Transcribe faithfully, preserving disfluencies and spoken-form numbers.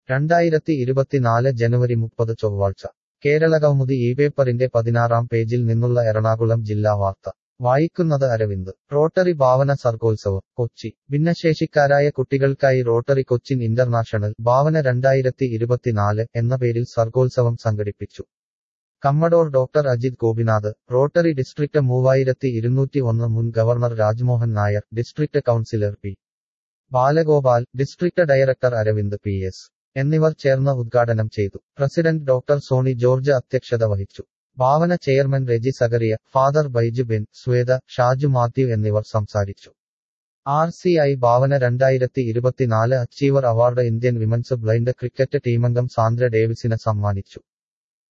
രണ്ടായിരത്തി ഇരുപത്തിനാല് ജനുവരി മുപ്പത് ചൊവ്വാഴ്ച കേരളകൗമുദി ഈ പേപ്പറിന്റെ പതിനാറാം പേജിൽ നിന്നുള്ള എറണാകുളം ജില്ലാ വാർത്ത വായിക്കുന്നത് അരവിന്ദ്. റോട്ടറി ഭാവന സർഗോത്സവം കൊച്ചി. ഭിന്നശേഷിക്കാരായ കുട്ടികൾക്കായി റോട്ടറി കൊച്ചിൻ ഇന്റർനാഷണൽ ഭാവന രണ്ടായിരത്തി ഇരുപത്തിനാല് എന്ന പേരിൽ സർഗോത്സവം സംഘടിപ്പിച്ചു. Commodore doctor Ajith Gopinath, Rotary district മൂവായിരത്തി ഇരുന്നൂറ്റി ഒന്ന് മുൻ governor Rajmohan Nair, district councillor P Balagopal, district director Aravind P S എന്നിവർ ചേർന്ന് ഉദ്ഘാടനം ചെയ്തു. പ്രസിഡന്റ് ഡോക്ടർ സോണി ജോർജ് അധ്യക്ഷത വഹിച്ചു. ഭാവന ചെയർമാൻ റെജി സഗറിയ, ഫാദർ ബൈജു ബെൻ, ശ്വേത, ഷാജു മാത്യു എന്നിവർ സംസാരിച്ചു. ആർ സി ഐ ഭാവന രണ്ടായിരത്തി ഇരുപത്തിനാല് achiever award Indian women's blind cricket ടീമംഗം സാന്ദ്ര ഡേവിസിന് സമ്മാനിച്ചു.